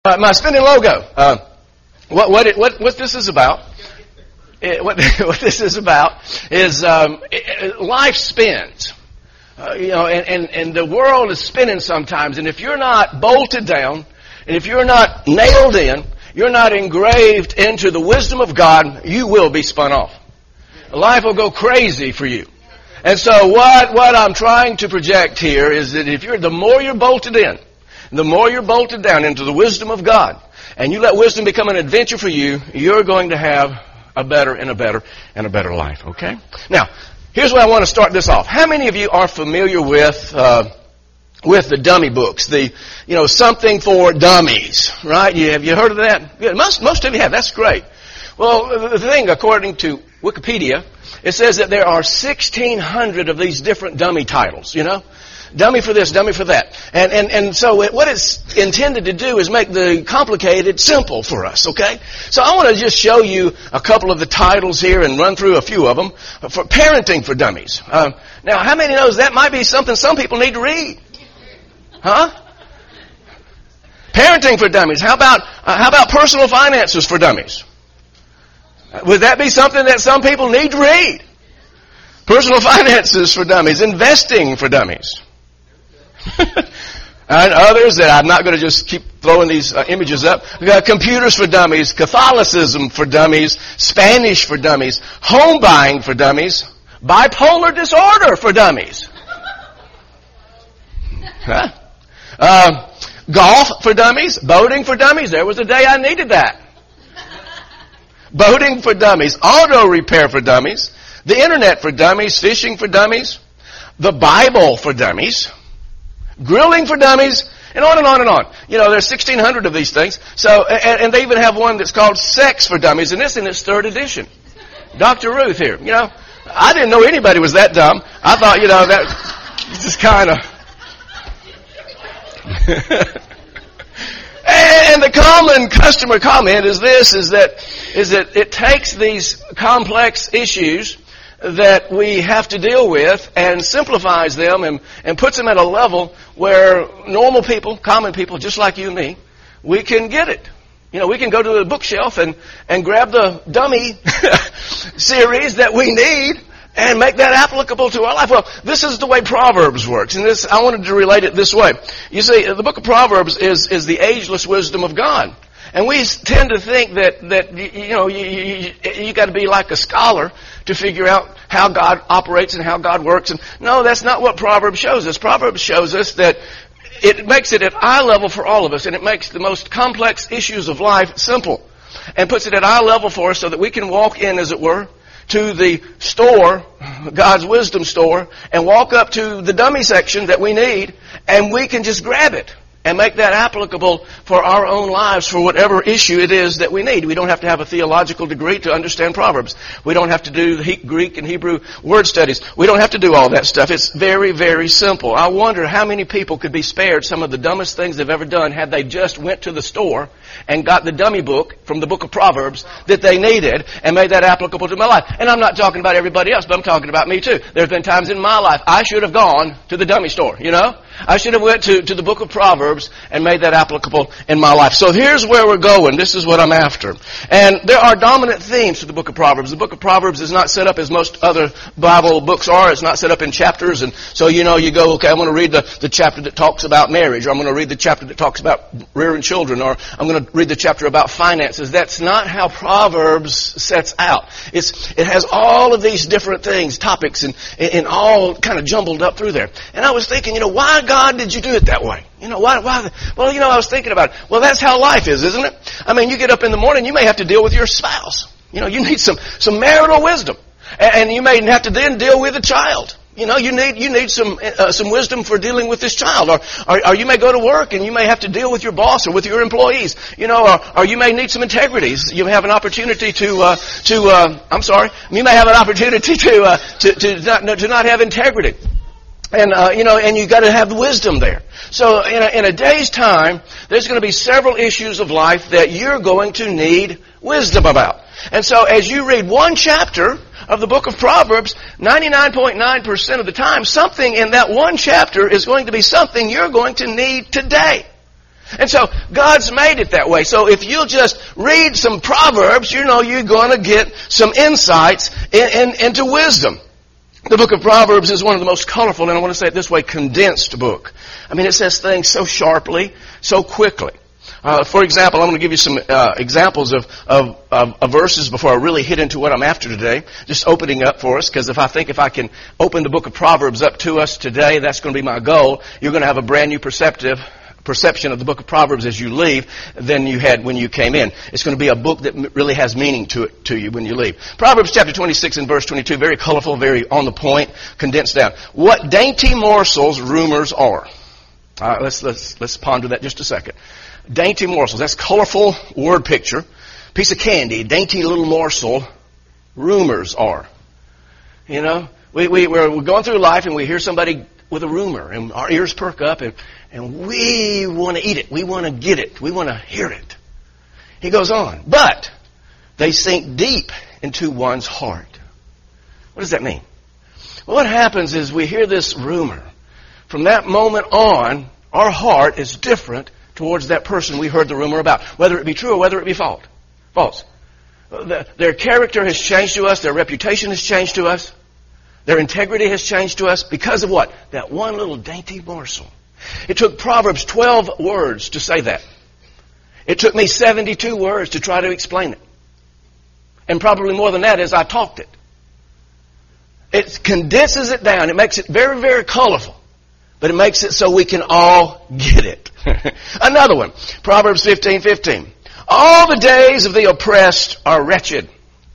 My spinning logo. What this is about? What this is about is life spins. And the world is spinning sometimes. And if you're not bolted down, and if you're not nailed in, you're not engraved into the wisdom of God, you will be spun off. Life will go crazy for you. And so what I'm trying to project here is that the more you're bolted in, the more you're bolted down into the wisdom of God, and you let wisdom become an adventure for you, you're going to have a better and a better and a better life, okay? Now, here's where I want to start this off. How many of you are familiar with the dummy books? Something for dummies, right? Have you heard of that? Good. Most of you have. That's great. Well, the thing, according to Wikipedia, it says that there are 1,600 of these different dummy titles, Dummy for this, dummy for that. And so what it's intended to do is make the complicated simple for us, okay? So I want to just show you a couple of the titles here and run through a few of them. For Parenting for Dummies. Now, how many knows that might be something some people need to read? Huh? Parenting for Dummies. How about Personal Finances for Dummies? Would that be something that some people need to read? Personal Finances for Dummies. Investing for Dummies. And others that I'm not going to just keep throwing these images up. We've got Computers for Dummies, Catholicism for Dummies, Spanish for Dummies, Home Buying for Dummies, Bipolar Disorder for Dummies. Huh? Golf for Dummies, Boating for Dummies. There was a day I needed that. Boating for Dummies, Auto Repair for Dummies, the Internet for Dummies, Fishing for Dummies, the Bible for Dummies, Grilling for Dummies, and on and on and on. There's 1,600 of these things. So, and they even have one that's called Sex for Dummies, and it's in its third edition. Dr. Ruth here. I didn't know anybody was that dumb. I thought, that just kind of. And the common customer comment is that it takes these complex issues that we have to deal with and simplifies them and puts them at a level where normal people, common people, just like you and me, we can get it. We can go to the bookshelf and grab the dummy series that we need and make that applicable to our life. Well, this is the way Proverbs works, and I wanted to relate it this way. You see, the book of Proverbs is the ageless wisdom of God. And we tend to think that you got to be like a scholar to figure out how God operates and how God works. And no, that's not what Proverbs shows us. Proverbs shows us that it makes it at eye level for all of us, and it makes the most complex issues of life simple, and puts it at eye level for us so that we can walk in, as it were, to the store, God's wisdom store, and walk up to the dummy section that we need, and we can just grab it and make that applicable for our own lives for whatever issue it is that we need. We don't have to have a theological degree to understand Proverbs. We don't have to do the Greek and Hebrew word studies. We don't have to do all that stuff. It's very, very simple. I wonder how many people could be spared some of the dumbest things they've ever done had they just went to the store and got the dummy book from the book of Proverbs that they needed and made that applicable to my life. And I'm not talking about everybody else, but I'm talking about me too. There have been times in my life I should have gone to the dummy store, I should have went to the book of Proverbs and made that applicable in my life. So here's where we're going. This is what I'm after. And there are dominant themes to the book of Proverbs. The book of Proverbs is not set up as most other Bible books are. It's not set up in chapters. And so, you go, okay, I'm going to read the chapter that talks about marriage, or I'm going to read the chapter that talks about rearing children, or I'm going to read the chapter about finances. That's not how Proverbs sets out. It has all of these different things, topics, and all kind of jumbled up through there. And I was thinking, why, God, did you do it that way? Why? Well, I was thinking about it. Well, that's how life is, isn't it? I mean, you get up in the morning, you may have to deal with your spouse. You need some marital wisdom. And you may have to then deal with a child. You need some wisdom for dealing with this child. Or you may go to work and you may have to deal with your boss or with your employees. Or you may need some integrity. You have an opportunity you may have an opportunity to not have integrity. And you got to have wisdom there. So in a day's time, there's going to be several issues of life that you're going to need wisdom about. And so as you read one chapter of the book of Proverbs, 99.9% of the time, something in that one chapter is going to be something you're going to need today. And so God's made it that way. So if you'll just read some Proverbs, you're going to get some insights into wisdom. The book of Proverbs is one of the most colorful, and I want to say it this way, condensed book. I mean, it says things so sharply, so quickly. For example, I'm going to give you some examples of verses before I really hit into what I'm after today. Just opening up for us, because if I can open the book of Proverbs up to us today, that's going to be my goal. You're going to have a brand new perception of the book of Proverbs as you leave than you had when you came in. It's going to be a book that really has meaning to you when you leave. Proverbs chapter 26 and verse 22, very colorful, very on the point, condensed down. What dainty morsels rumors are. All right, let's ponder that just a second. Dainty morsels, that's colorful word picture. Piece of candy, dainty little morsel, rumors are. You know, we're going through life and we hear somebody with a rumor and our ears perk up and we want to eat it. We want to get it. We want to hear it. He goes on, but they sink deep into one's heart. What does that mean? Well, what happens is we hear this rumor. From that moment on, our heart is different towards that person we heard the rumor about, whether it be true or whether it be false. Their character has changed to us. Their reputation has changed to us. Their integrity has changed to us because of what? That one little dainty morsel. It took Proverbs 12 words to say that. It took me 72 words to try to explain it. And probably more than that as I talked it. It condenses it down. It makes it very, very colorful. But it makes it so we can all get it. Another one, Proverbs 15:15. All the days of the oppressed are wretched,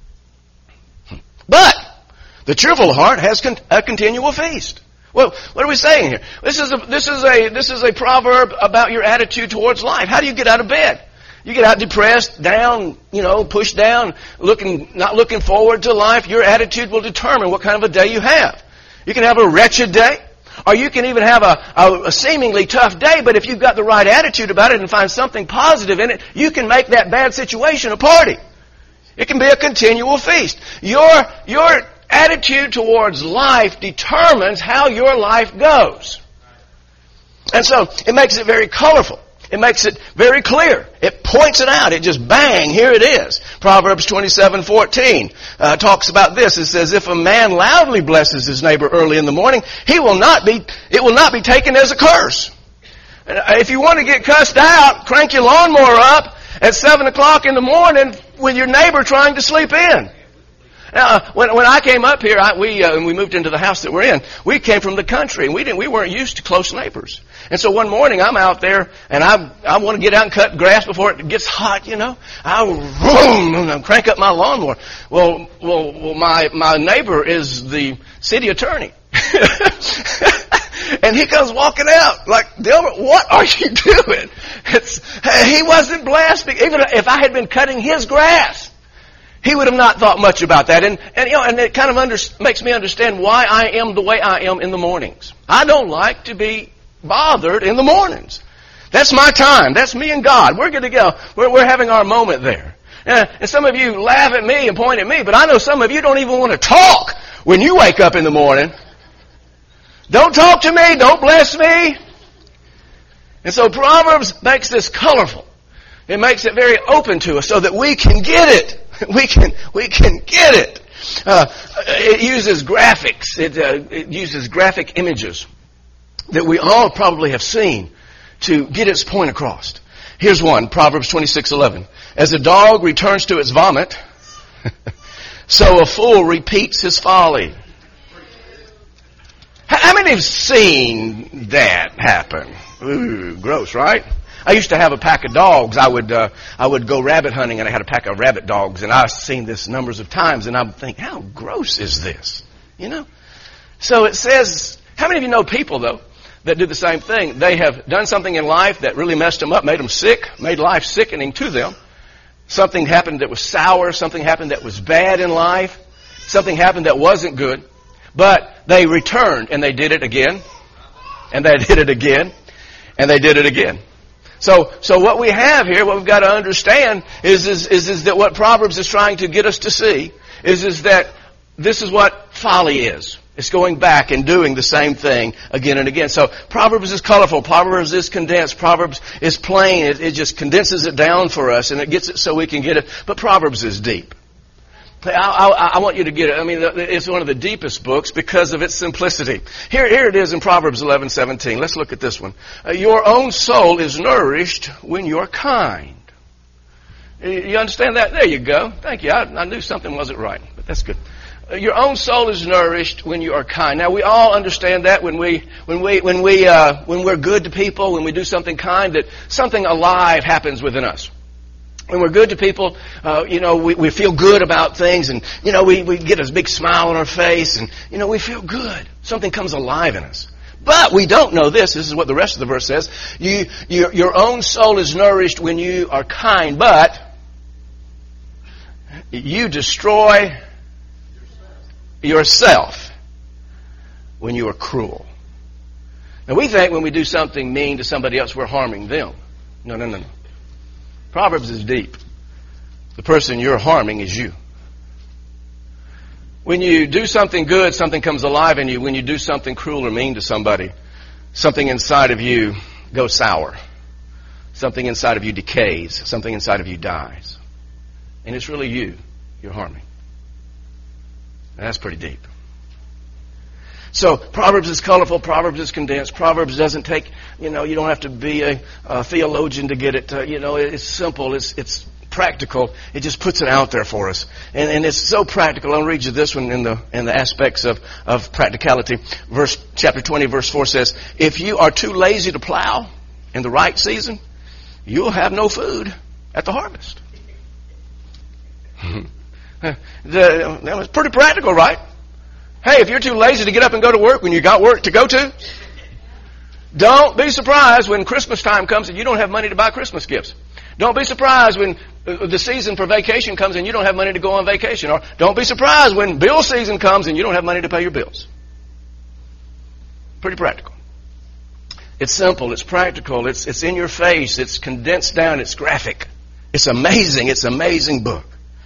but the cheerful heart has a continual feast. Well, what are we saying here? This is a proverb about your attitude towards life. How do you get out of bed? You get out depressed, down, pushed down, not looking forward to life. Your attitude will determine what kind of a day you have. You can have a wretched day. Or you can even have a seemingly tough day, but if you've got the right attitude about it and find something positive in it, you can make that bad situation a party. It can be a continual feast. Your attitude towards life determines how your life goes. And so it makes it very colorful. It makes it very clear. It points it out. It just bang, here it is. Proverbs 27:14 talks about this. It says, if a man loudly blesses his neighbor early in the morning, it will not be taken as a curse. And if you want to get cussed out, crank your lawnmower up at 7 o'clock in the morning with your neighbor trying to sleep in. When I came up here, we moved into the house that we're in. We came from the country, and we weren't used to close neighbors. And so one morning I'm out there, and I want to get out and cut grass before it gets hot. I crank up my lawnmower. Well, my neighbor is the city attorney. And he comes walking out like, Delbert, what are you doing? He wasn't blessed. Even if I had been cutting his grass, he would have not thought much about that. And it kind of makes me understand why I am the way I am in the mornings. I don't like to be bothered in the mornings. That's my time. That's me and God. We're good to go. We're having our moment there. And some of you laugh at me and point at me, but I know some of you don't even want to talk when you wake up in the morning. Don't talk to me. Don't bless me. And so Proverbs makes this colorful. It makes it very open to us so that we can get it. We can get it. It uses graphics. It uses graphic images that we all probably have seen to get its point across. Here's one, Proverbs 26:11. As a dog returns to its vomit, so a fool repeats his folly. How many have seen that happen? Ooh, gross, right? I used to have a pack of dogs. I would go rabbit hunting, and I had a pack of rabbit dogs, and I've seen this numbers of times, and I think, how gross is this? So it says, how many of you know people, though, that do the same thing? They have done something in life that really messed them up, made them sick, made life sickening to them. Something happened that was sour, something happened that was bad in life, something happened that wasn't good, but they returned, and they did it again, and they did it again, and they did it again. So what we have here, what we've got to understand is that what Proverbs is trying to get us to see is that this is what folly is. It's going back and doing the same thing again and again. So Proverbs is colorful. Proverbs is condensed. Proverbs is plain. It just condenses it down for us, and it gets it so we can get it. But Proverbs is deep. I want you to get it. I mean, it's one of the deepest books because of its simplicity. Here it is in Proverbs 11:17. Let's look at this one. Your own soul is nourished when you're kind. You understand that? There you go. Thank you. I knew something wasn't right, but that's good. Your own soul is nourished when you are kind. Now we all understand that when we're good to people, when we do something kind, that something alive happens within us. When we're good to people, we feel good about things, and we get a big smile on our face, and we feel good. Something comes alive in us. But we don't know this. This is what the rest of the verse says. Your own soul is nourished when you are kind, but you destroy yourself when you are cruel. Now we think when we do something mean to somebody else, we're harming them. No. Proverbs is deep. The person you're harming is you. When you do something good, something comes alive in you. When you do something cruel or mean to somebody, something inside of you goes sour. Something inside of you decays. Something inside of you dies. And it's really you you're harming. That's pretty deep. So Proverbs is colorful. Proverbs is condensed. Proverbs doesn't take, you don't have to be a theologian to get it. It's simple. It's practical. It just puts it out there for us. And it's so practical. I'll read you this one in the aspects of practicality. Chapter 20, verse 4 says, if you are too lazy to plow in the right season, you'll have no food at the harvest. That was pretty practical, right? Hey, if you're too lazy to get up and go to work when you got work to go to, don't be surprised when Christmas time comes and you don't have money to buy Christmas gifts. Don't be surprised when the season for vacation comes and you don't have money to go on vacation. Or don't be surprised when bill season comes and you don't have money to pay your bills. Pretty practical. It's simple. It's practical. It's in your face. It's condensed down. It's graphic. It's amazing. It's an amazing book.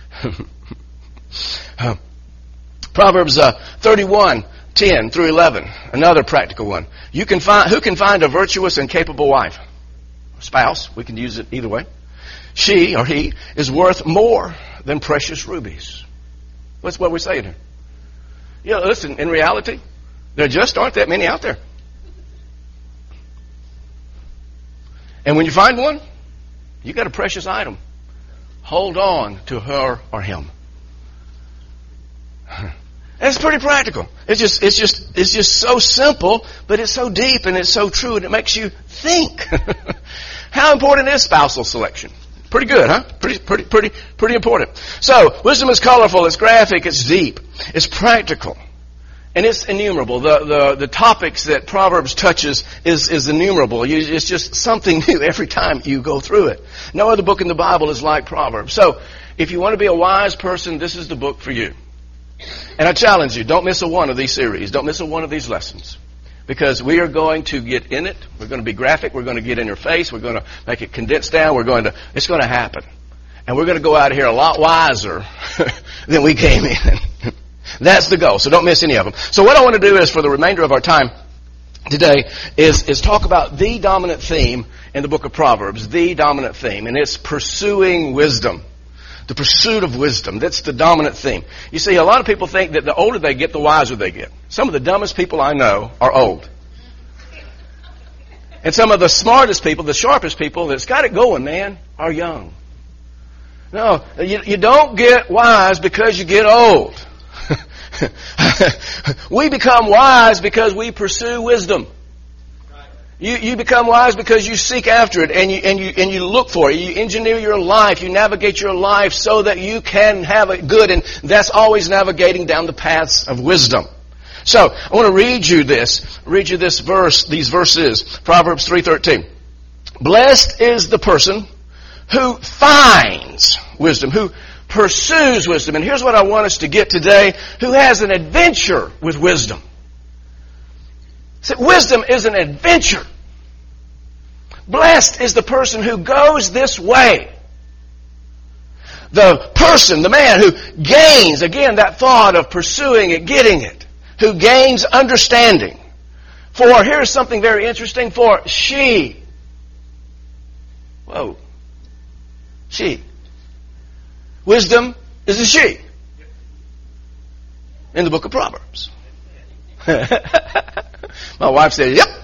Proverbs 31:10 through 11, another practical one. Who can find a virtuous and capable wife? Spouse, we can use it either way. She or he is worth more than precious rubies. That's what we're saying here. Listen, in reality, there just aren't that many out there. And when you find one, you got a precious item. Hold on to her or him. It's pretty practical. It's just so simple, but it's so deep and it's so true, and it makes you think. How important is spousal selection? Pretty good, huh? Pretty important. So, wisdom is colorful, it's graphic, it's deep, it's practical, and it's innumerable. The topics that Proverbs touches is innumerable. It's just something new every time you go through it. No other book in the Bible is like Proverbs. So, if you want to be a wise person, this is the book for you. And I challenge you, don't miss a one of these series. Don't miss a one of these lessons. Because we are going to get in it. We're going to be graphic. We're going to get in your face. We're going to make it condensed down. It's going to happen. And we're going to go out of here a lot wiser than we came in. That's the goal. So don't miss any of them. So what I want to do is, for the remainder of our time today, is talk about the dominant theme in the book of Proverbs. The dominant theme. And it's pursuing wisdom. The pursuit of wisdom. That's the dominant theme. You see, a lot of people think that the older they get, the wiser they get. Some of the dumbest people I know are old. And some of the smartest people, the sharpest people that's got it going, man, are young. No, you don't get wise because you get old. We become wise because we pursue wisdom. You become wise because you seek after it and you look for it. You engineer your life. You navigate your life so that you can have it good. And that's always navigating down the paths of wisdom. So I want to read you this verse, these verses. Proverbs 3:13. Blessed is the person who finds wisdom, who pursues wisdom. And here's what I want us to get today: who has an adventure with wisdom. So wisdom is an adventure. Blessed is the person who goes this way. The person, the man who gains, again, that thought of pursuing it, getting it, who gains understanding. For, here's something very interesting, for she. Whoa. She. Wisdom is a she. In the book of Proverbs. My wife said, yep.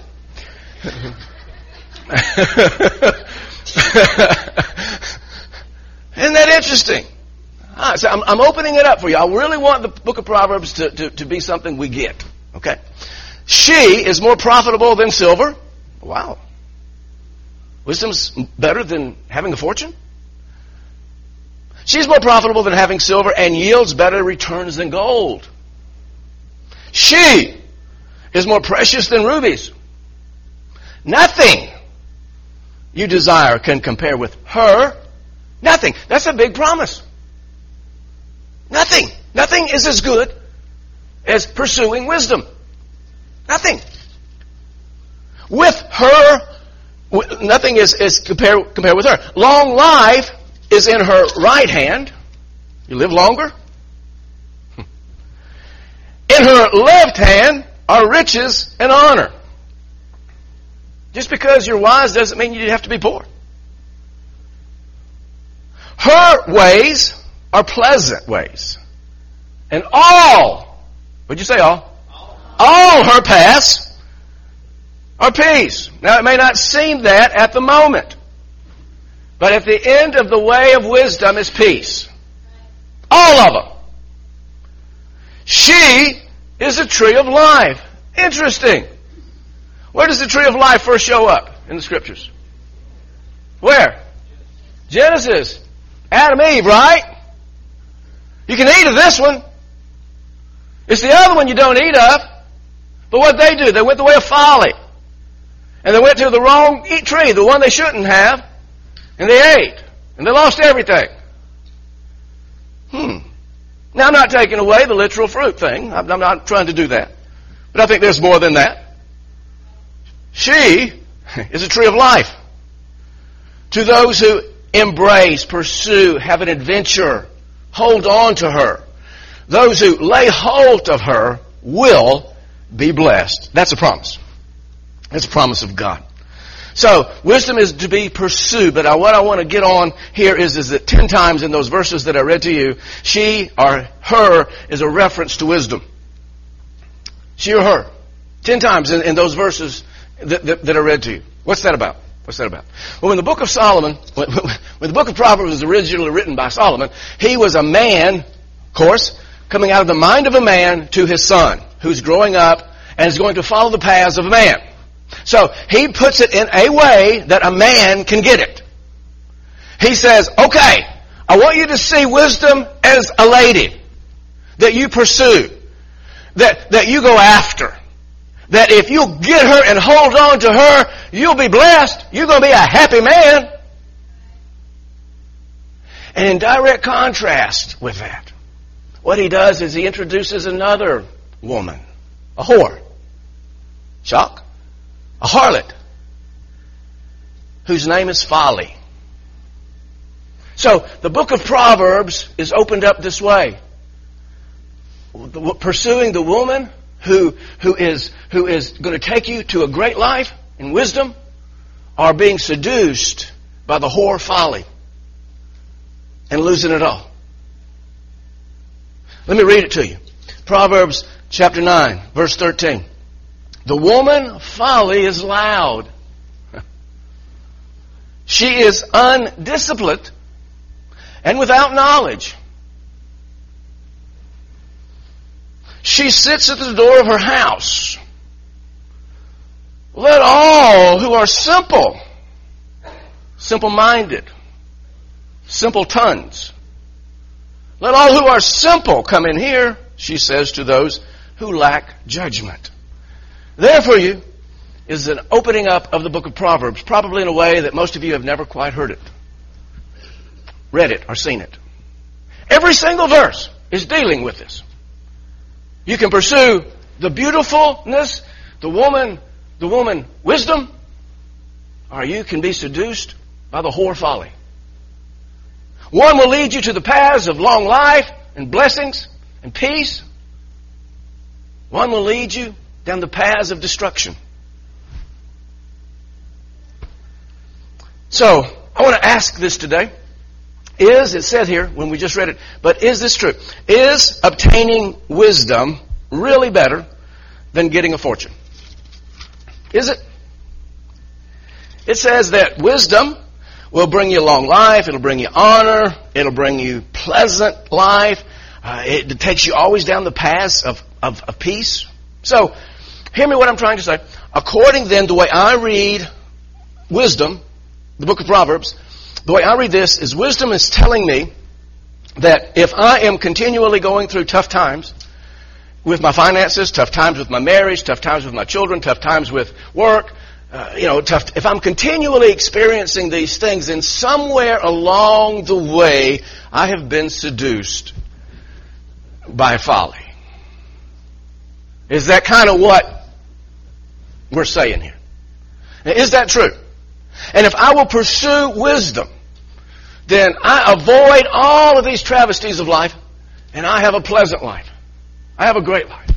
Isn't that interesting? So I'm opening it up for you. I really want the book of Proverbs to be something we get. Okay? She is more profitable than silver. Wow. Wisdom's better than having a fortune? She's more profitable than having silver and yields better returns than gold. She is more precious than rubies. Nothing you desire can compare with her. Nothing. That's a big promise. Nothing. Nothing is as good as pursuing wisdom. Nothing. With her, nothing is compared with her. Long life is in her right hand. You live longer. In her left hand are riches and honor. Just because you're wise doesn't mean you have to be poor. Her ways are pleasant ways. And all, what'd you say all? All her paths are peace. Now it may not seem that at the moment. But at the end of the way of wisdom is peace. All of them. She is a tree of life. Interesting. Where does the tree of life first show up in the scriptures? Where? Genesis. Adam, Eve, right? You can eat of this one. It's the other one you don't eat of. But what they do, they went the way of folly. And they went to the wrong tree, the one they shouldn't have. And they ate. And they lost everything. Now, I'm not taking away the literal fruit thing. I'm not trying to do that. But I think there's more than that. She is a tree of life. To those who embrace, pursue, have an adventure, hold on to her. Those who lay hold of her will be blessed. That's a promise. That's a promise of God. So, wisdom is to be pursued, but what I want to get on here is that 10 times in those verses that I read to you, she or her is a reference to wisdom. She or her. 10 times in those verses that I read to you. What's that about? What's that about? Well, when the book of Solomon, when the book of Proverbs was originally written by Solomon, he was a man, of course, coming out of the mind of a man to his son, who's growing up and is going to follow the paths of a man. So he puts it in a way that a man can get it. He says, okay, I want you to see wisdom as a lady that you pursue, that you go after. That if you get her and hold on to her, you'll be blessed. You're going to be a happy man. And in direct contrast with that, what he does is he introduces another woman, a whore. Shock? A harlot, whose name is Folly. So, the book of Proverbs is opened up this way. Pursuing the woman who is going to take you to a great life in wisdom, or being seduced by the whore Folly and losing it all. Let me read it to you. Proverbs chapter 9, verse 13. The woman Folly is loud. She is undisciplined and without knowledge. She sits at the door of her house. Let all who are simple-minded, simpletons, let all who are simple come in here, she says to those who lack judgment. There for you is an opening up of the book of Proverbs, probably in a way that most of you have never quite heard it, read it, or seen it. Every single verse is dealing with this. You can pursue the beautifulness, the woman wisdom, or you can be seduced by the whore Folly. One will lead you to the paths of long life and blessings and peace. One will lead you down the paths of destruction. So, I want to ask this today. It said here when we just read it, but is this true? Is obtaining wisdom really better than getting a fortune? Is it? It says that wisdom will bring you long life, it'll bring you honor, it'll bring you pleasant life. It takes you always down the paths of peace. So, hear me what I'm trying to say. According then, the way I read wisdom, the book of Proverbs, the way I read this is wisdom is telling me that if I am continually going through tough times with my finances, tough times with my marriage, tough times with my children, tough times with work, if I'm continually experiencing these things, then somewhere along the way I have been seduced by folly. Is that kind of what we're saying here? Is that true? And if I will pursue wisdom, then I avoid all of these travesties of life, and I have a pleasant life. I have a great life.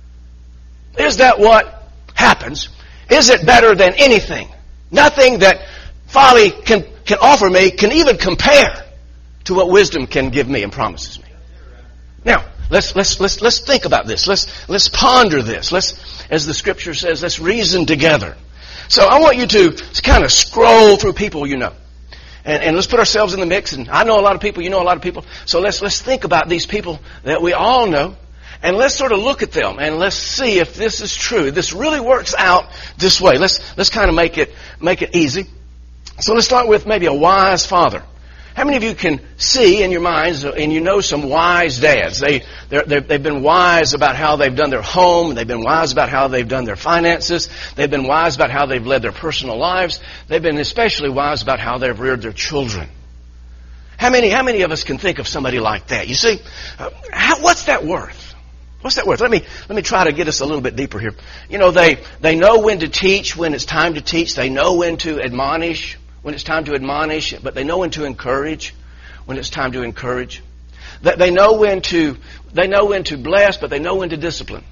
Is that what happens? Is it better than anything? Nothing that folly can offer me can even compare to what wisdom can give me and promises me. Now, let's think about this. Let's ponder this. As the Scripture says, let's reason together. So I want you to kind of scroll through people you know. And let's put ourselves in the mix. And I know a lot of people, you know a lot of people. So let's think about these people that we all know. And let's sort of look at them and let's see if this is true. This really works out this way. Let's kind of make it easy. So let's start with maybe a wise father. How many of you can see in your minds, and you know some wise dads? They've been wise about how they've done their home. They've been wise about how they've done their finances. They've been wise about how they've led their personal lives. They've been especially wise about how they've reared their children. How many of us can think of somebody like that? You see, what's that worth? What's that worth? Let me try to get us a little bit deeper here. You know, they know when to teach, when it's time to teach. They know when to admonish, when it's time to admonish, but they know when to encourage, when it's time to encourage. They know when to bless, but they know when to discipline.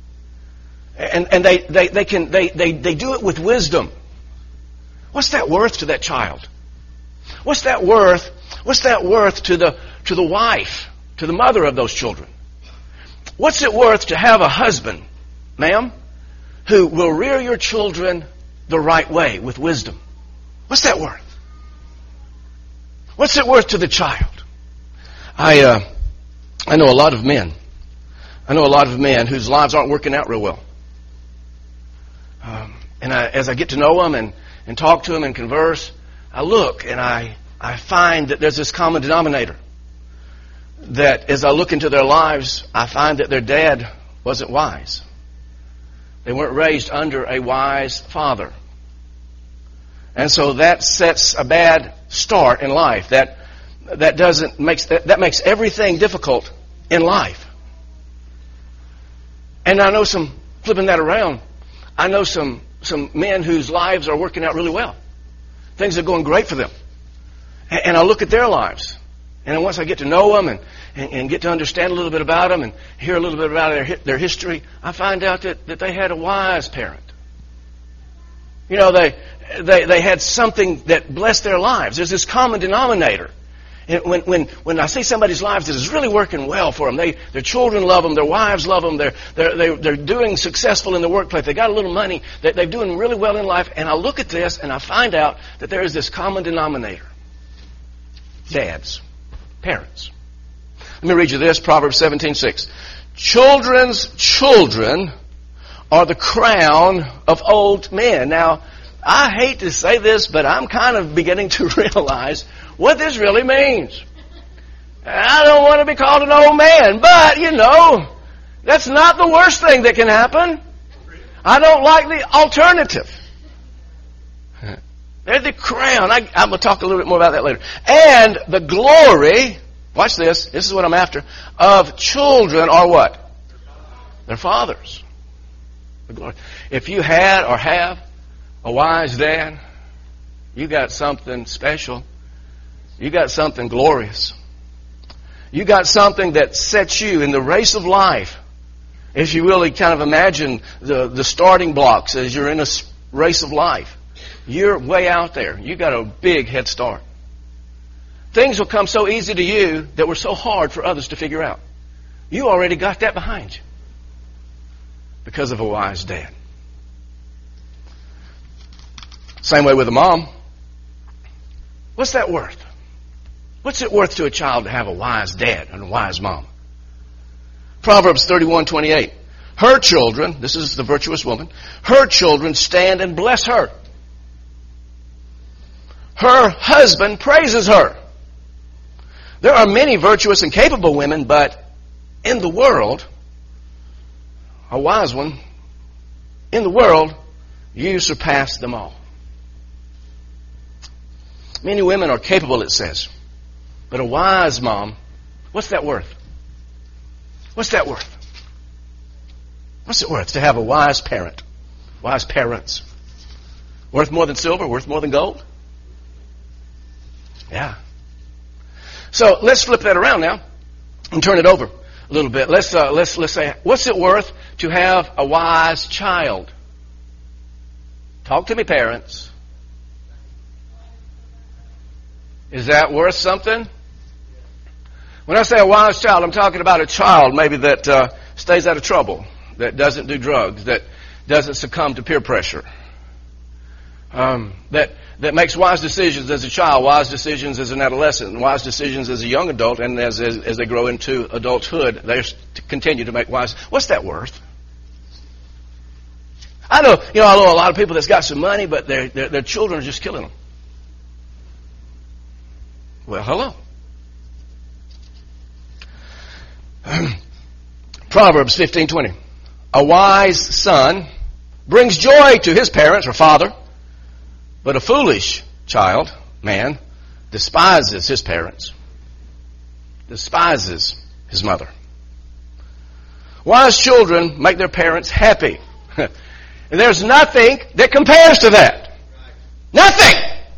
And they do it with wisdom. What's that worth to that child? What's that worth to the wife, to the mother of those children? What's it worth to have a husband, ma'am, who will rear your children the right way with wisdom? What's that worth? What's it worth to the child? I know a lot of men. I know a lot of men whose lives aren't working out real well. As I get to know them and talk to them and converse, I look and I find that there's this common denominator. That as I look into their lives, I find that their dad wasn't wise. They weren't raised under a wise father. And so that sets a bad start in life. That makes everything difficult in life. And I know flipping that around, I know some men whose lives are working out really well. Things are going great for them. And I look at their lives. And once I get to know them and get to understand a little bit about them and hear a little bit about their history, I find out that they had a wise parent. You know, they had something that blessed their lives. There's this common denominator. And when I see somebody's lives that is really working well for them, their children love them, their wives love them, they're doing successful in the workplace, they got a little money, they're doing really well in life, and I look at this and I find out that there is this common denominator. Dads. Parents. Let me read you this, Proverbs 17:6. Children's children are the crown of old men. Now, I hate to say this, but I'm kind of beginning to realize what this really means. I don't want to be called an old man, but, you know, that's not the worst thing that can happen. I don't like the alternative. They're the crown. I'm going to talk a little bit more about that later. And the glory, watch this is what I'm after, of children are what? Their fathers. The glory. If you had or have a wise dad, you got something special. You got something glorious. You got something that sets you in the race of life If you really kind of imagine the starting blocks as you're in a race of life, you're way out there. You got a big head start. Things will come so easy to you that were so hard for others to figure out. You already got that behind you because of a wise dad. Same way with a mom. What's that worth? What's it worth to a child to have a wise dad and a wise mom? Proverbs 31:28. Her children, this is the virtuous woman, her children stand and bless her. Her husband praises her. There are many virtuous and capable women, but in the world, a wise one, in the world, you surpass them all. Many women are capable, it says. But a wise mom, what's that worth? What's that worth? What's it worth to have a wise parent? Wise parents. Worth more than silver? Worth more than gold? Yeah. So let's flip that around now and turn it over a little bit. Let's say, what's it worth to have a wise child? Talk to me, parents. Is that worth something? When I say a wise child, I'm talking about a child maybe that stays out of trouble, that doesn't do drugs, that doesn't succumb to peer pressure, that makes wise decisions as a child, wise decisions as an adolescent, wise decisions as a young adult, and as they grow into adulthood, they continue to make wise. What's that worth? I know a lot of people that's got some money, but their children are just killing them. Well, hello. Proverbs 15:20. A wise son brings joy to his parents or father, but a foolish child, man, despises his parents, despises his mother. Wise children make their parents happy. And there's nothing that compares to that. Nothing.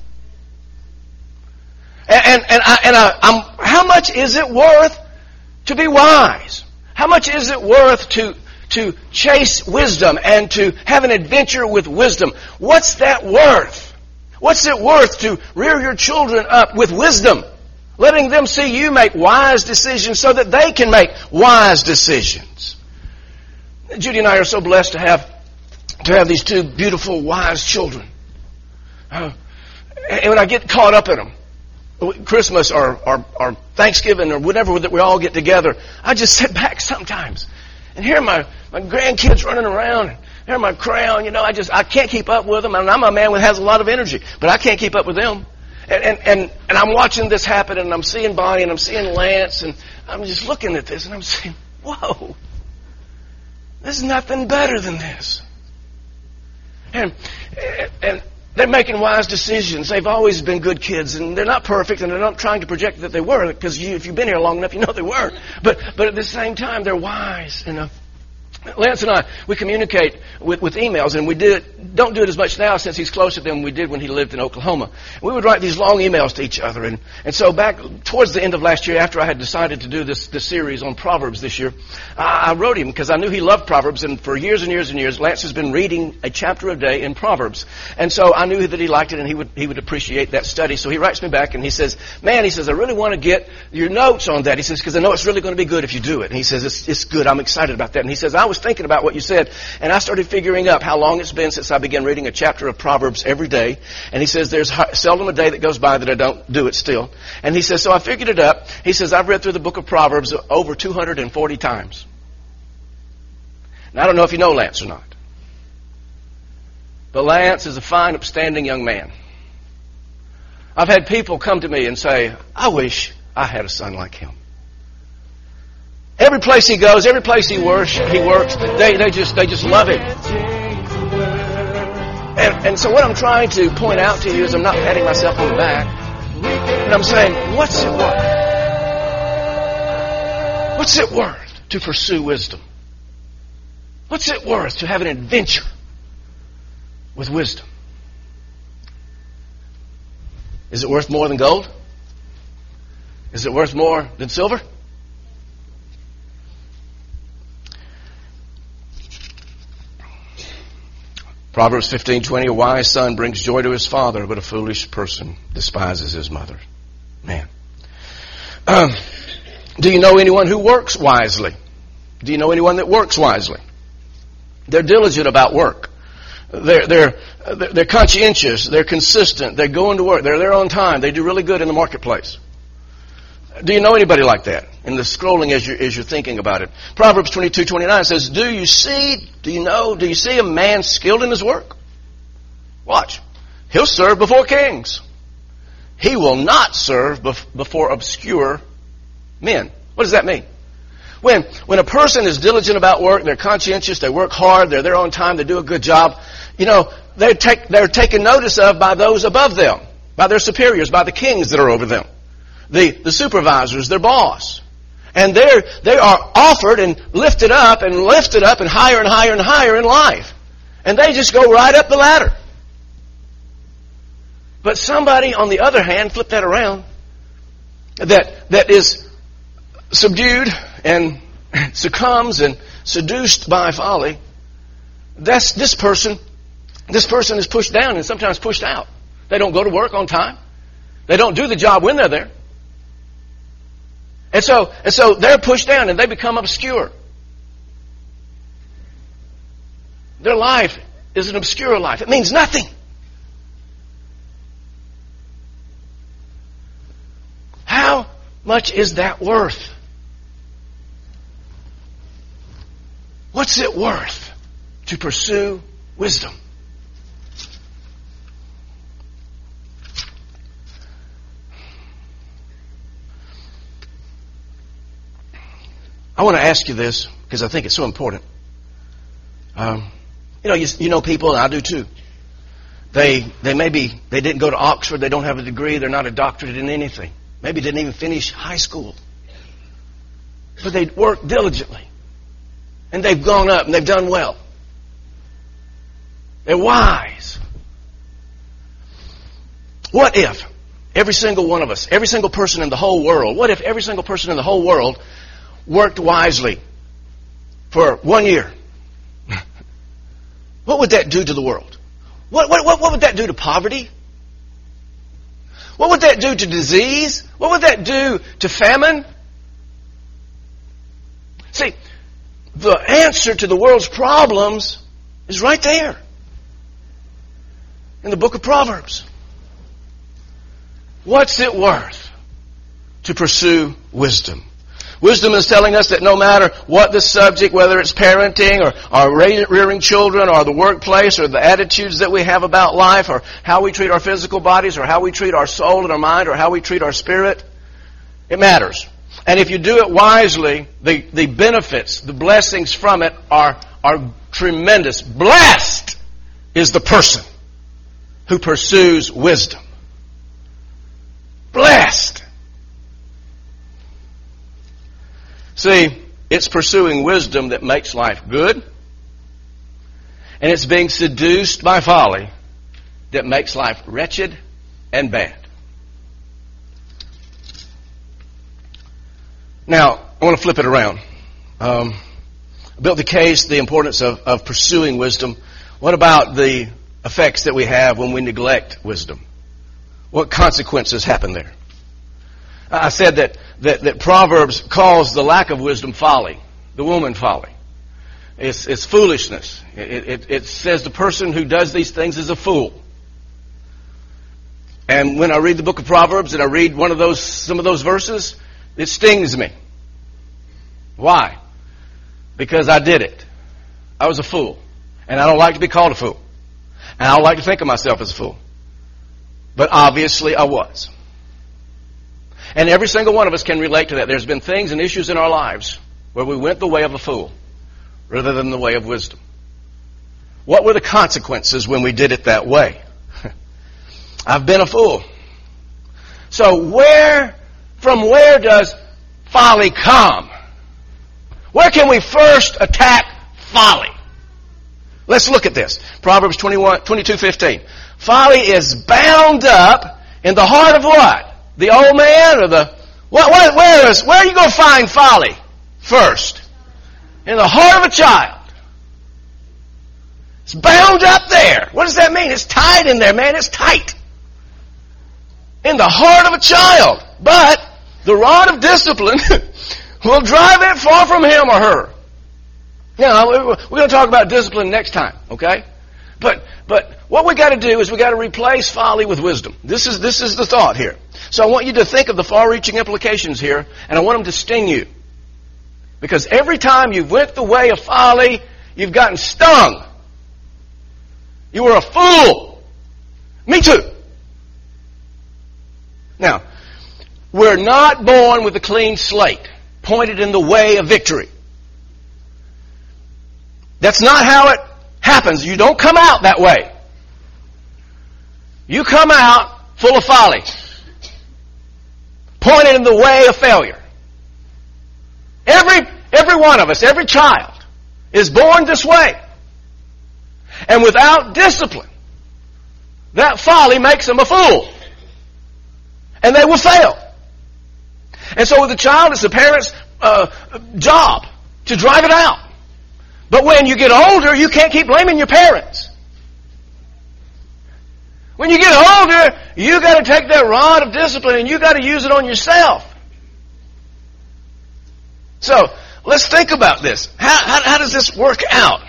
How much is it worth to be wise? How much is it worth to chase wisdom and to have an adventure with wisdom? What's that worth? What's it worth to rear your children up with wisdom, letting them see you make wise decisions so that they can make wise decisions? Judy and I are so blessed to have these two beautiful, wise children. And when I get caught up in them, Christmas or Thanksgiving or whatever that we all get together, I just sit back sometimes and hear my grandkids running around, hear my crowd. I can't keep up with them. And I'm a man who has a lot of energy, but I can't keep up with them. And I'm watching this happen, and I'm seeing Bonnie, and I'm seeing Lance, and I'm just looking at this, and I'm saying, whoa, there's nothing better than this. And they're making wise decisions. They've always been good kids, and they're not perfect, and they're not trying to project that they were, because if you've been here long enough, you know they were. But at the same time, they're wise enough. Lance and I, we communicate with emails, and don't do it as much now since he's closer than we did when he lived in Oklahoma. We would write these long emails to each other, and so back towards the end of last year, after I had decided to do this series on Proverbs this year, I wrote him because I knew he loved Proverbs, and for years and years and years, Lance has been reading a chapter a day in Proverbs, and so I knew that he liked it, and he would appreciate that study. So he writes me back, and he says, "Man," he says, "I really want to get your notes on that." He says, "Because I know it's really going to be good if you do it." And he says, "It's good. I'm excited about that." And he says, "I was thinking about what you said, and I started figuring up how long it's been since I began reading a chapter of Proverbs every day." And he says, "There's seldom a day that goes by that I don't do it still." And he says, "So I figured it up." He says, "I've read through the book of Proverbs over 240 times. And I don't know if you know Lance or not, but Lance is a fine, upstanding young man. I've had people come to me and say, "I wish I had a son like him." Every place he goes, every place he works, they just love him. And so what I'm trying to point out to you is I'm not patting myself on the back, but I'm saying, what's it worth? What's it worth to pursue wisdom? What's it worth to have an adventure with wisdom? Is it worth more than gold? Is it worth more than silver? Proverbs 15:20, a wise son brings joy to his father, but a foolish person despises his mother. Man. Do you know anyone who works wisely? Do you know anyone that works wisely? They're diligent about work. They're conscientious. They're consistent. They're going to work. They're there on time. They do really good in the marketplace. Do you know anybody like that? In the scrolling as you're thinking about it. Proverbs 22:29 says, do you see a man skilled in his work? Watch. He'll serve before kings. He will not serve before obscure men. What does that mean? When a person is diligent about work, they're conscientious, they work hard, they're there on time, they do a good job, they're taken notice of by those above them, by their superiors, by the kings that are over them. The supervisors, their boss. And they are offered and lifted up and higher and higher and higher in life. And they just go right up the ladder. But somebody, on the other hand, flip that around, that is subdued and succumbs and seduced by folly, this person is pushed down and sometimes pushed out. They don't go to work on time. They don't do the job when they're there. And so they're pushed down and they become obscure. Their life is an obscure life. It means nothing. How much is that worth? What's it worth to pursue wisdom? I want to ask you this because I think it's so important. You know people, and I do too. They didn't go to Oxford, they don't have a degree, they're not a doctorate in anything. Maybe didn't even finish high school. But they work diligently. And they've gone up and they've done well. They're wise. What if every single one of us, every single person in the whole world, what if every single person in the whole world worked wisely for 1 year? What would that do to the world? What would that do to poverty? What would that do to disease? What would that do to famine? See, the answer to the world's problems is right there in the book of Proverbs. What's it worth to pursue wisdom? Wisdom is telling us that no matter what the subject, whether it's parenting or rearing children or the workplace or the attitudes that we have about life or how we treat our physical bodies or how we treat our soul and our mind or how we treat our spirit, it matters. And if you do it wisely, the benefits, the blessings from it are tremendous. Blessed is the person who pursues wisdom. Blessed. See, it's pursuing wisdom that makes life good, and it's being seduced by folly that makes life wretched and bad. Now, I want to flip it around. I built the case, the importance of pursuing wisdom. What about the effects that we have when we neglect wisdom? What consequences happen there? I said that Proverbs calls the lack of wisdom folly, the woman folly. It's foolishness. It says the person who does these things is a fool. And when I read the book of Proverbs and I read some of those verses, it stings me. Why? Because I did it. I was a fool. And I don't like to be called a fool. And I don't like to think of myself as a fool. But obviously I was. And every single one of us can relate to that. There's been things and issues in our lives where we went the way of a fool rather than the way of wisdom. What were the consequences when we did it that way? I've been a fool. So from where does folly come? Where can we first attack folly? Let's look at this. Proverbs 22:15. Folly is bound up in the heart of what? The old man or where are you going to find folly first? In the heart of a child. It's bound up there. What does that mean? It's tied in there, man. It's tight. In the heart of a child. But the rod of discipline will drive it far from him or her. Now, we're going to talk about discipline next time, okay? But what we got to do is we got to replace folly with wisdom. This is the thought here. So I want you to think of the far-reaching implications here, and I want them to sting you. Because every time you went the way of folly, you've gotten stung. You were a fool. Me too. Now, we're not born with a clean slate, pointed in the way of victory. That's not how it happens. You don't come out that way. You come out full of folly, pointed in the way of failure. Every one of us, every child, is born this way. And without discipline, that folly makes them a fool. And they will fail. And so with the child, it's the parent's job to drive it out. But when you get older, you can't keep blaming your parents. When you get older, you got to take that rod of discipline and you got to use it on yourself. So, let's think about this. How does this work out?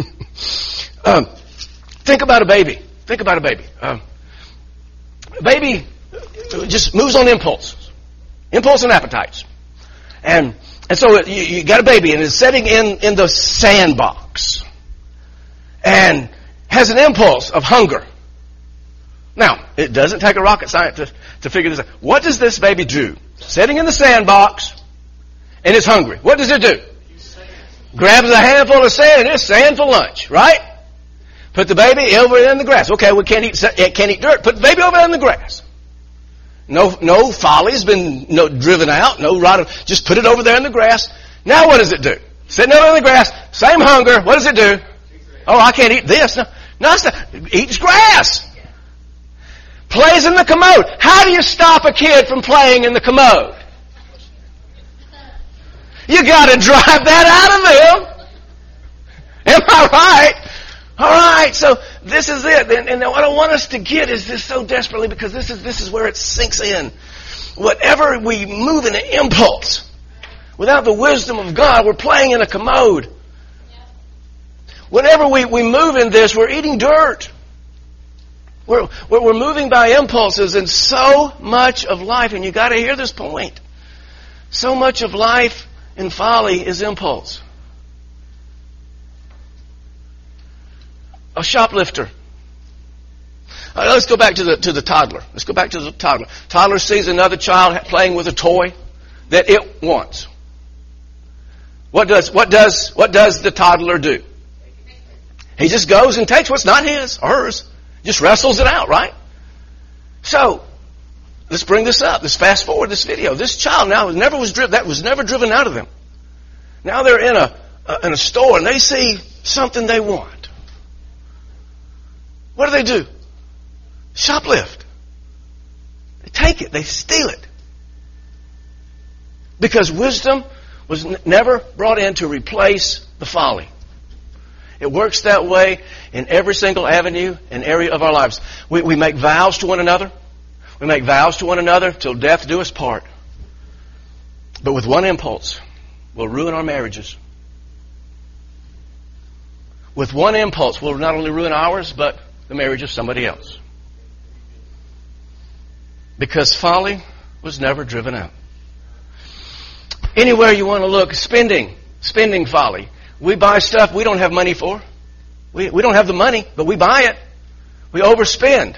Think about a baby. Think about a baby. A baby just moves on impulse. Impulse and appetites. And so you got a baby and it's sitting in the sandbox. And has an impulse of hunger. Now, it doesn't take a rocket scientist to figure this out. What does this baby do? Sitting in the sandbox, and it's hungry. What does it do? Grabs a handful of sand, and it's sand for lunch, right? Put the baby over in the grass. Okay, we can't eat dirt. Put the baby over in the grass. No folly's been driven out. No rod. Just put it over there in the grass. Now what does it do? Sitting over in the grass, same hunger. What does it do? Oh, I can't eat this. No, it's not. It eats grass. Plays in the commode. How do you stop a kid from playing in the commode? You got to drive that out of them. Am I right? All right. So this is it. And what I want us to get is this so desperately, because this is where it sinks in. Whatever we move in an impulse, without the wisdom of God, we're playing in a commode. Whenever we move in this, we're eating dirt. We're moving by impulses, and so much of life, and you got to hear this point, so much of life in folly is impulse. A shoplifter. Let's go back to the toddler. Let's go back to the toddler. Toddler sees another child playing with a toy that it wants. What does the toddler do? He just goes and takes what's not his or hers. Just wrestles it out, right? So, let's bring this up. Let's fast forward this video. This child now was never driven out of them. Now they're in a store and they see something they want. What do? Shoplift. They take it. They steal it. Because wisdom was never brought in to replace the folly. It works that way in every single avenue and area of our lives. We make vows to one another. We make vows to one another till death do us part. But with one impulse, we'll ruin our marriages. With one impulse, we'll not only ruin ours, but the marriage of somebody else. Because folly was never driven out. Anywhere you want to look, spending folly. We buy stuff we don't have money for. We don't have the money, but we buy it. We overspend.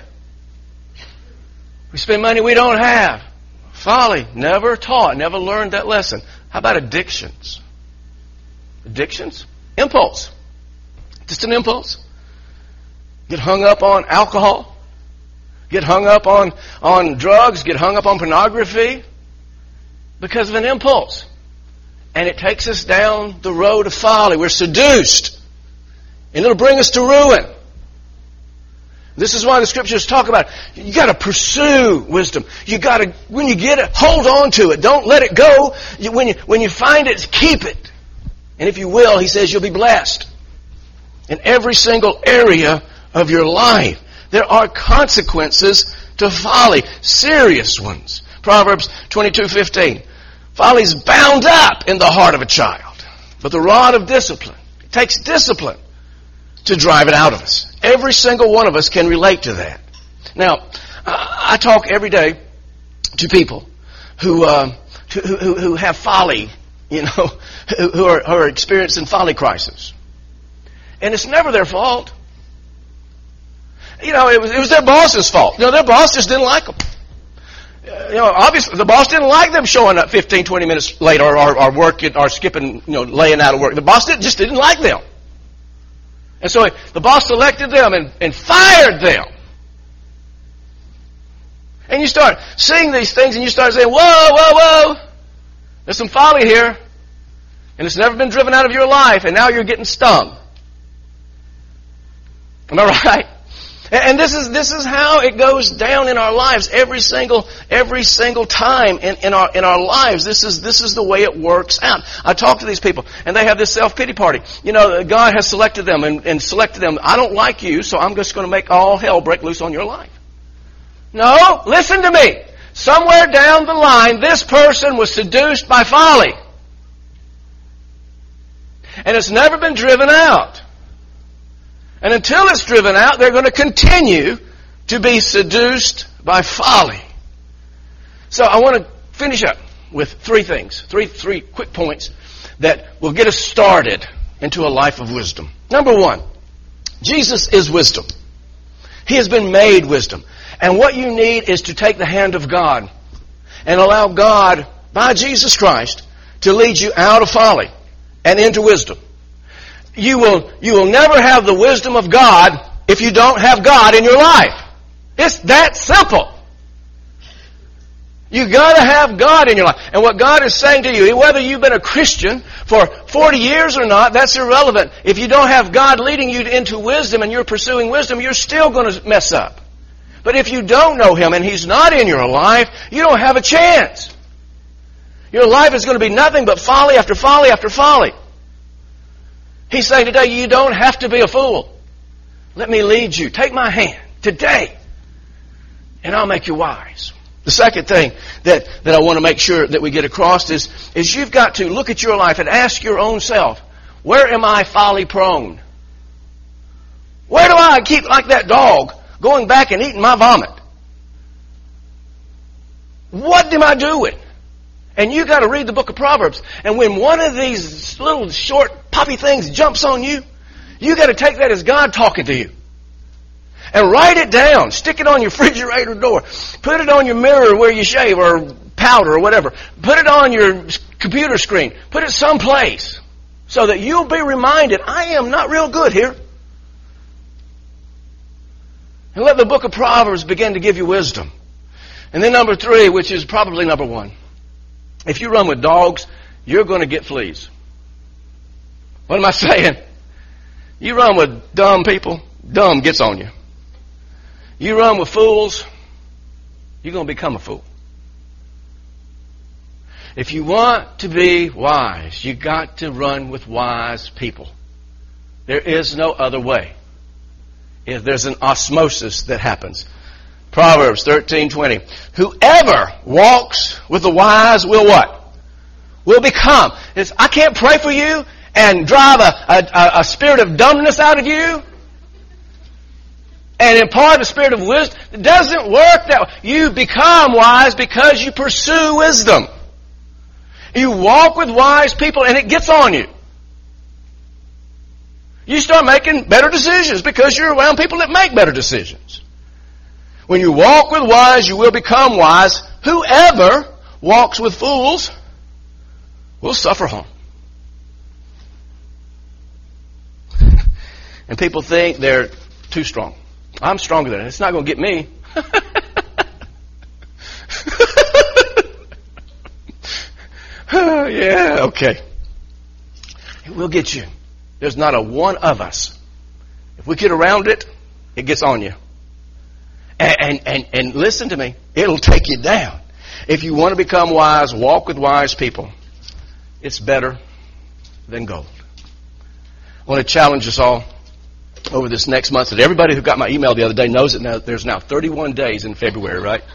We spend money we don't have. Folly. Never taught. Never learned that lesson. How about addictions? Addictions? Impulse. Just an impulse. Get hung up on alcohol. Get hung up on drugs. Get hung up on pornography. Because of an impulse. And it takes us down the road of folly. We're seduced. And it'll bring us to ruin. This is why the scriptures talk about it. You got to pursue wisdom. You got to, when you get it, hold on to it. Don't let it go. When you find it, keep it. And if you will, he says you'll be blessed. In every single area of your life, there are consequences to folly, serious ones. Proverbs 22:15. Folly is bound up in the heart of a child, but the rod of discipline, it takes discipline to drive it out of us. Every single one of us can relate to that. Now, I talk every day to people who have folly, who are experiencing folly crisis. And it's never their fault. It was their boss's fault. Their boss just didn't like them. Obviously the boss didn't like them showing up 15, 20 minutes late or working or skipping, laying out of work. The boss just didn't like them. And so the boss selected them and fired them. And you start seeing these things and you start saying, whoa, there's some folly here. And it's never been driven out of your life, and now you're getting stung. Am I right? And this is how it goes down in our lives every single time in our lives. This is the way it works out. I talk to these people, and they have this self-pity party. God has selected them and selected them. I don't like you, so I'm just going to make all hell break loose on your life. No, listen to me. Somewhere down the line, this person was seduced by folly. And it's never been driven out. And until it's driven out, they're going to continue to be seduced by folly. So I want to finish up with three things, three quick points that will get us started into a life of wisdom. Number one, Jesus is wisdom. He has been made wisdom. And what you need is to take the hand of God and allow God, by Jesus Christ, to lead you out of folly and into wisdom. You will never have the wisdom of God if you don't have God in your life. It's that simple. You got to have God in your life. And what God is saying to you, whether you've been a Christian for 40 years or not, that's irrelevant. If you don't have God leading you into wisdom and you're pursuing wisdom, you're still going to mess up. But if you don't know Him and He's not in your life, you don't have a chance. Your life is going to be nothing but folly after folly after folly. He's saying today, you don't have to be a fool. Let me lead you. Take my hand today, and I'll make you wise. The second thing that I want to make sure that we get across is you've got to look at your life and ask your own self, where am I folly prone? Where do I keep like that dog going back and eating my vomit? What am I doing? And you got to read the book of Proverbs. And when one of these little short poppy things jumps on you, you got to take that as God talking to you. And write it down. Stick it on your refrigerator door. Put it on your mirror where you shave or powder or whatever. Put it on your computer screen. Put it someplace so that you'll be reminded, I am not real good here. And let the book of Proverbs begin to give you wisdom. And then number 3, which is probably number 1. If you run with dogs, you're going to get fleas. What am I saying? You run with dumb people, dumb gets on you. You run with fools, you're going to become a fool. If you want to be wise, you got to run with wise people. There is no other way. If there's an osmosis that happens. Proverbs 13:20. Whoever walks with the wise will what? Will become. I can't pray for you and drive a spirit of dumbness out of you and impart a spirit of wisdom. It doesn't work that way. You become wise because you pursue wisdom. You walk with wise people and it gets on you. You start making better decisions because you're around people that make better decisions. When you walk with wise, you will become wise. Whoever walks with fools will suffer harm. And people think they're too strong. I'm stronger than it. It's not going to get me. Yeah, okay. It will get you. There's not a one of us. If we get around it, it gets on you. And listen to me, it'll take you down. If you want to become wise, walk with wise people. It's better than gold. I want to challenge us all over this next month. That everybody who got my email the other day knows that now, there's now 31 days in February, right?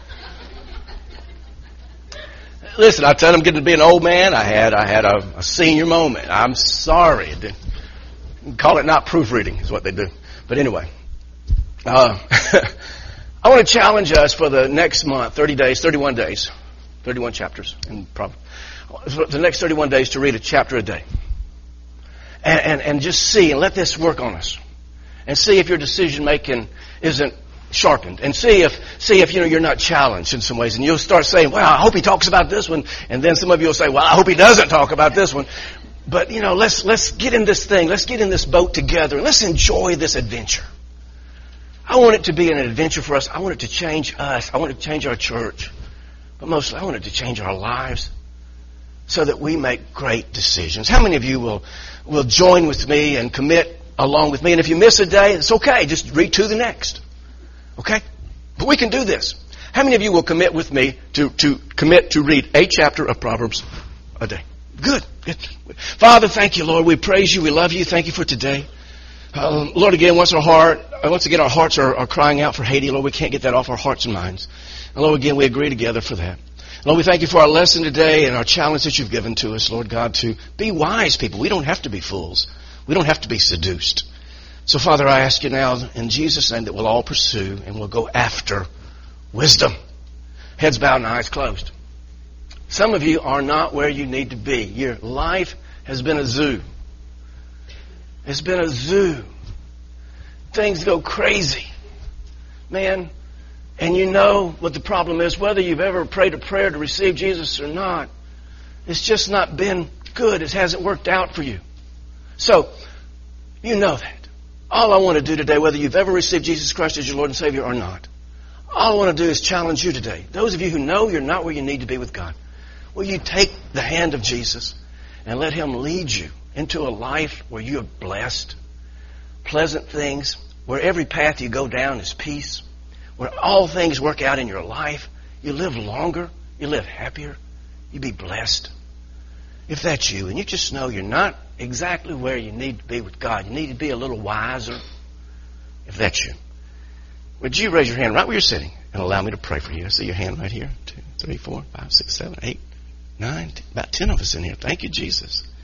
Listen, I tell them I'm getting to be an old man. I had a senior moment. I'm sorry. Call it not proofreading is what they do. But anyway, I want to challenge us for the next month, 31 days, 31 chapters, and probably for the next 31 days to read a chapter a day, and just see and let this work on us, and see if your decision making isn't sharpened, and see if you're not challenged in some ways, and you'll start saying, "Well, I hope he talks about this one," and then some of you will say, "Well, I hope he doesn't talk about this one." But let's get in this thing, let's get in this boat together, and let's enjoy this adventure. I want it to be an adventure for us. I want it to change us. I want it to change our church, but mostly I want it to change our lives, so that we make great decisions. How many of you will join with me and commit along with me? And if you miss a day, it's okay. Just read to the next. Okay? But we can do this. How many of you will commit with me to commit to read a chapter of Proverbs a day? Good. Father, thank you, Lord. We praise you. We love you. Thank you for today. Lord, again, once again, our hearts are crying out for Haiti. Lord, we can't get that off our hearts and minds. And Lord, again, we agree together for that. Lord, we thank you for our lesson today and our challenge that you've given to us, Lord God, to be wise people. We don't have to be fools. We don't have to be seduced. So, Father, I ask you now in Jesus' name that we'll all pursue and we'll go after wisdom. Heads bowed and eyes closed. Some of you are not where you need to be. Your life has been a zoo. It's been a zoo. Things go crazy. Man, and you know what the problem is, whether you've ever prayed a prayer to receive Jesus or not, it's just not been good. It hasn't worked out for you. So, you know that. All I want to do today, whether you've ever received Jesus Christ as your Lord and Savior or not, all I want to do is challenge you today. Those of you who know you're not where you need to be with God, will you take the hand of Jesus and let Him lead you into a life where you are blessed, pleasant things, where every path you go down is peace, where all things work out in your life, you live longer, you live happier, you be blessed. If that's you, and you just know you're not exactly where you need to be with God, you need to be a little wiser, if that's you, would you raise your hand right where you're sitting and allow me to pray for you? I see your hand right here. 2, 3, 4, 5, 6, 7, 8, 9, 10, about 10 of us in here. Thank you, Jesus.